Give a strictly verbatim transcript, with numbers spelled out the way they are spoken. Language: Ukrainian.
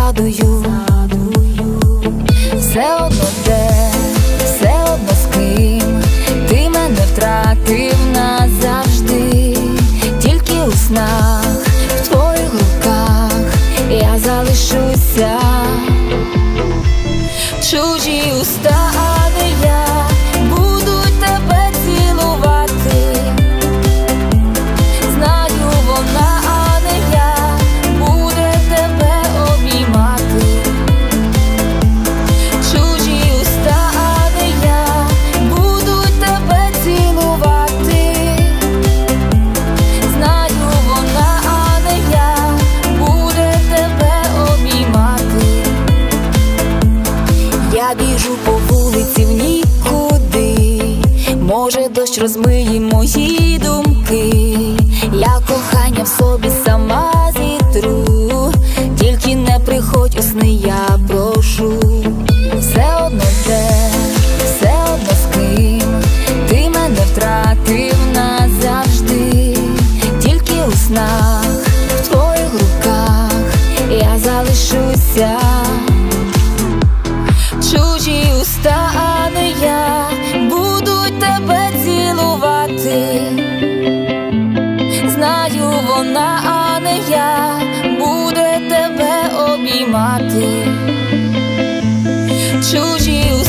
згадую, все одно де, все одно з ким. Ти мене втратив назавжди, тільки у снах, в твоїх руках я залишуся. Чужі уста, а не я, будуть тебе цілувати. Знаю, вона, а не я, буде тебе обіймати. Чужі уста, а не я, будуть тебе цілувати. Знаю, вона, а не я, буде тебе обіймати. Я біжу по вулиці в нікуди, може дощ розмиє мої думки. Я кохання в собі сама зітру, тільки не приходь у сни, я прошу. Все одно де, все одно з ким. Ти мене втратив назавжди, тільки у снах, в твоїх руках я залишуся. Чужі уста, а не я, будуть тебе цілувати. Знаю, вона, а не я, буде тебе обіймати. Чужі уста.